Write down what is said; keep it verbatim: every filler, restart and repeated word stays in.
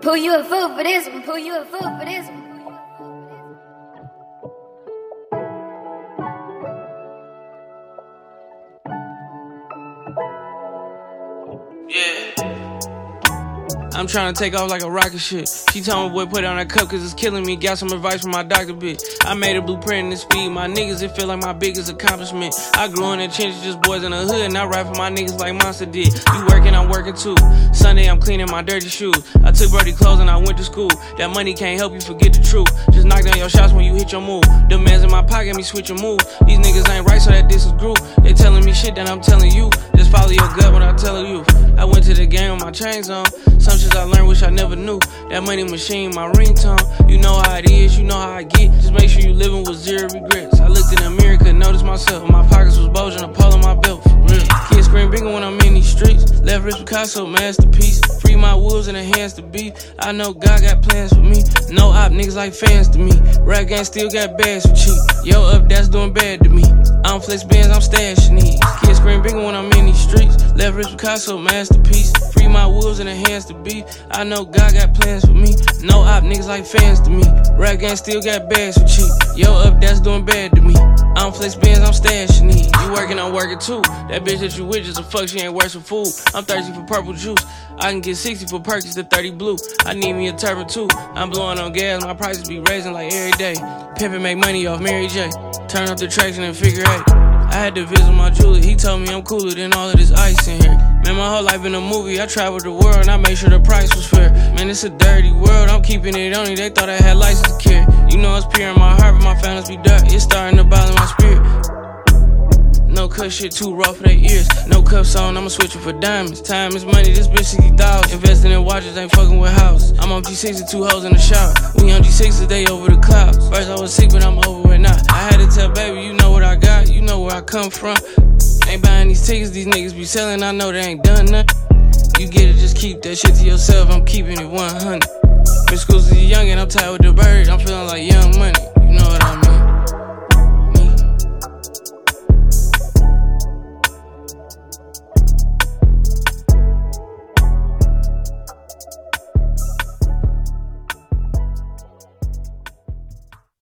Pull you a fool for this one, pull you a fool for this one. Yeah. I'm tryna take off like a rocket ship. She told me, boy, put on that cup cause it's killing me. Got some advice from my doctor, bitch. I made a blueprint in this speed. My niggas, it feel like my biggest accomplishment. I grew in the trenches, just boys in the hood, and I rap for my niggas like Monster did. You working, I'm working too. Sunday, I'm cleaning my dirty shoes. I took Brody clothes and I went to school. That money can't help you forget the truth. Just knock down your shots when you hit your move. The man's in my pocket, me switch your move. These niggas ain't right, so that this is groove. They telling me shit that I'm telling you. Just follow your gut when I tell you. I went to the game with my chains on. Some shit I learned, wish I never knew. That money machine, my ringtone. You know how it is, you know how I get. Just make sure you living with zero regrets. I looked in the mirror, couldn't notice myself. My pockets was bulging, a pole on my belt, for real. Kids scream bigger when I'm in these streets. Left wrist Picasso, masterpiece. Free my wolves in the hands to beat. I know God got plans for me. No op, niggas like fans to me. Rap gang still got bags for cheap. Yo up, that's doing bad to me. I don't flex bands, I'm stashing these. Kids scream bigger when I'm in these streets. Left wrist Picasso, masterpiece. Free my wolves in the hands to beat. I know God got plans for me. No op, niggas like fans to me. Rap gang still got bags for cheap. Yo up, that's doing bad to me. I don't flex bands, I'm stashing these. You working, I'm working too. That bitch that you with just a fuck, she ain't worth some food. I'm thirsty for purple juice. I can get sixty for Perkins to thirty blue. I need me a turban too. I'm blowing on gas, my prices be raising like every day. Pimpin' make money off Mary J. Turn up the traction and figure eight. I had to visit my jeweler, he told me I'm cooler than all of this ice in here. Man, my whole life in a movie, I traveled the world and I made sure the price was fair. Man, it's a dirty world, I'm keeping it on it, they thought I had license to carry. You know it's pure in my heart, but my feelings be dirt, it's starting to bother my spirit. No cut shit too raw for their ears. No cuffs on, I'ma switch it for diamonds. Time is money, this bitch sixty thousand. Investing in watches, ain't fucking with houses. I'm on G six with two hoes in the shower. We on G six today over the clouds. First I was sick, but I'm over it now. I had to tell baby, you know what I got, you know where I come from. Ain't buying these tickets, these niggas be selling, I know they ain't done nothing. You get it, just keep that shit to yourself, I'm keeping it one hundred. Miss Schools is young and I'm tired with the bird, I'm feeling like Young Money.